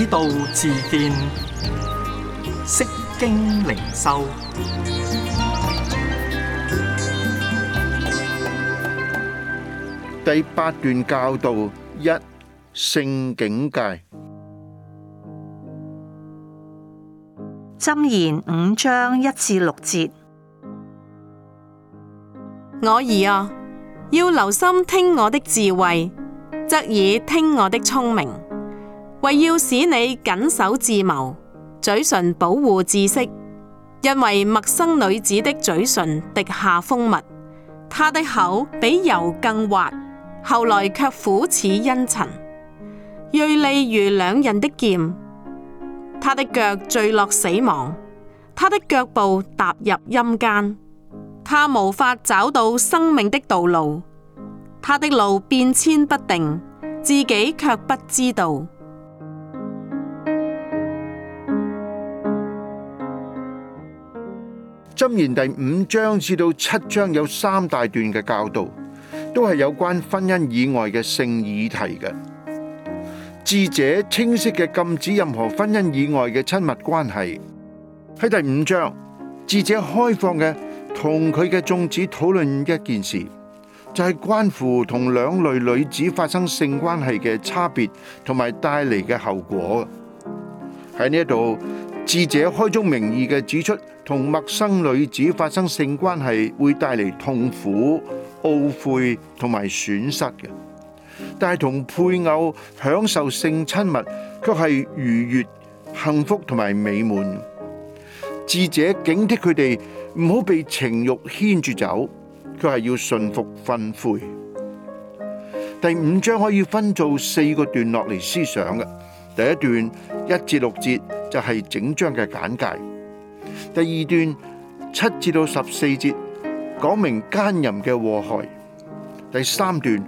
道自見，釋經靈修。 第八段教導一，性警戒。 箴言5章1至6節。 我兒啊，要留心聽我的智慧，側耳聽我的聰明，為要使你謹守智謀，嘴唇保護知識。因為陌生女子的嘴唇滴下蜂蜜，她的口比油更滑，後來卻苦似茵陳，銳利如兩刃的劍。她的腳墜落死亡，她的腳步踏入陰間。他無法找到生命的道路，他的路變遷不定，自己卻不知道。 箴言第5章至到7章有3大段嘅教導，都係有關婚姻以外嘅性議題嘅。智者清晰嘅禁止任何婚姻以外嘅親密關係。喺第5章，智者開放嘅同佢嘅眾子討論一件事，就係關乎同兩類女子發生性關係嘅差別同埋帶嚟嘅後果。喺呢一度，智者開宗明義嘅指出，同陌生女子發生性關係會帶嚟痛苦、懊悔同埋損失嘅，但係同配偶享受性親密卻係愉悅、幸福同埋美滿。智者警惕佢哋唔好被情慾牽住走，佢係要順服訓誨。第5章可以分做4個段落嚟思想嘅。第一段1至6節就係整章嘅簡介。第二段7至到14節講明奸淫嘅禍害。第三段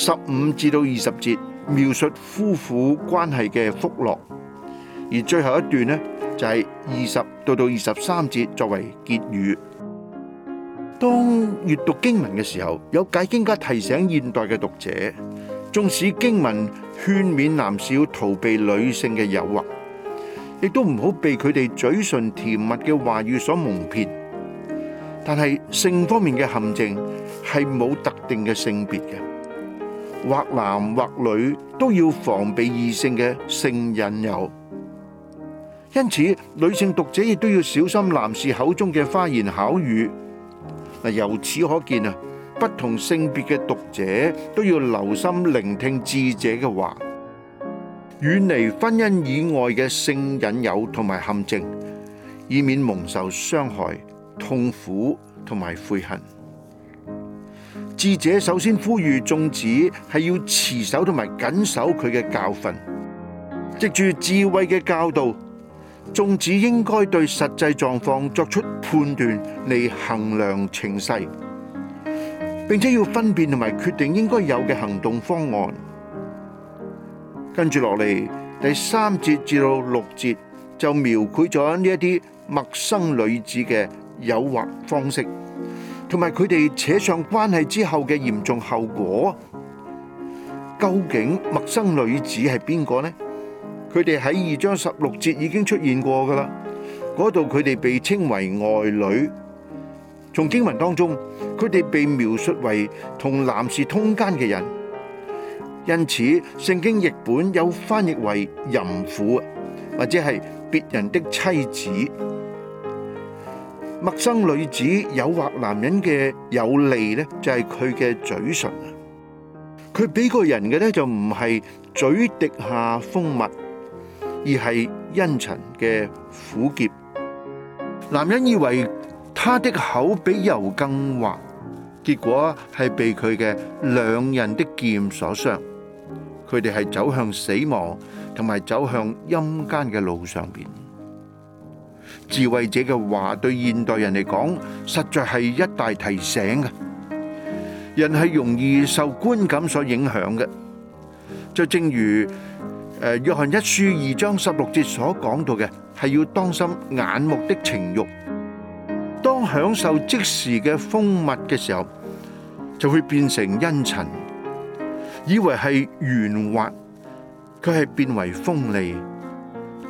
15至到20節描述夫婦關係嘅福樂。而最後一段呢，就係20到23節作為結語。當閱讀經文嘅時候，有解經家提醒現代嘅讀者，縱使經文勸勉男士要逃避女性嘅誘惑，亦都唔好被佢哋嘴唇甜蜜嘅話語所蒙騙。但係性方面嘅陷阱係冇特定嘅性別嘅，或男或女都要防備異性嘅性引誘。因此，女性讀者亦都要小心男士口中嘅花言巧語。由此可見啊，不同性別嘅讀者都要留心聆聽智者嘅話，遠離婚姻以外嘅性引誘同埋陷阱，以免蒙受傷害、痛苦同埋悔恨。智者首先呼籲眾子係要持守同埋謹守佢嘅教訓，藉住智慧嘅教導，眾子應該對實際狀況作出判斷嚟衡量情勢，並且要分辨同埋決定應該有嘅行動方案。跟住落嚟，第3節至到6節就描繪咗呢一啲陌生女子嘅誘惑方式，同埋佢哋扯上關係之後嘅嚴重後果。究竟陌生女子係邊個呢？佢哋喺2章16節已經出現過噶啦，嗰度佢哋被稱為外女。從經文當中，佢哋被描述為同男士通姦嘅人，因此聖經譯本有翻譯為淫婦，或者係別人的妻子。陌生女子誘惑男人嘅有利呢，就係佢嘅嘴唇。佢俾個人嘅呢，就唔係嘴滴下蜂蜜，而係茵陳嘅苦澀。男人以為他的口比油更滑，結果係被佢嘅兩刃的劍所傷。佢哋係走向死亡同埋走向陰間嘅路上邊。智慧者嘅話對現代人嚟講，實在係一大提醒嘅。人係容易受觀感所影響嘅，就正如約翰一書2章16節所講到嘅，係要當心眼目的情慾。當享受即時嘅蜂蜜嘅時候，就會變成茵陳，以為係圓滑，佢係變為鋒利，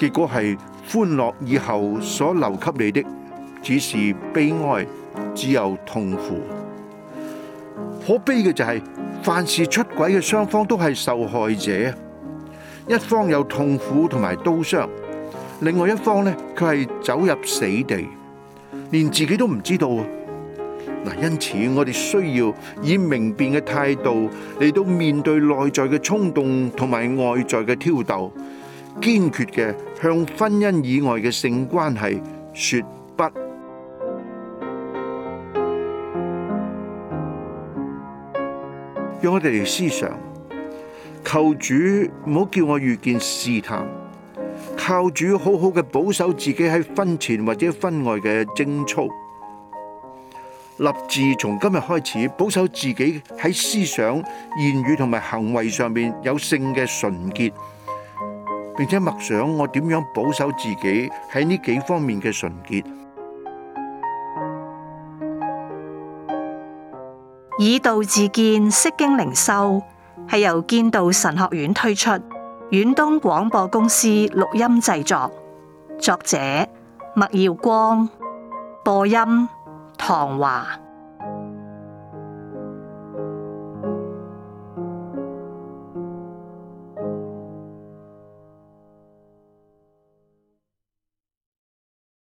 結果係歡樂以後所留給你的只是悲哀，只有痛苦。可悲嘅就係，凡事出軌嘅雙方都係受害者，一方有痛苦同埋刀傷，另外一方呢，佢係走入死地，連自己都唔知道。因此我哋需要以明辨嘅態度嚟到面對內在嘅衝動同埋外在嘅挑逗，堅決嘅向婚姻以外嘅性關係說不。讓我哋嚟思想，求主唔好叫我遇見試探，靠主好好嘅保守自己喺婚前或者婚外嘅貞操，立志從今日開始保守自己喺思想、言語同埋行為上面有性嘅純潔，並且默想我點樣保守自己喺呢幾方面嘅純潔。 以道自建，釋經靈修係由建道神學院推出，遠東廣播公司錄音製作，作者麥耀光，播音唐華。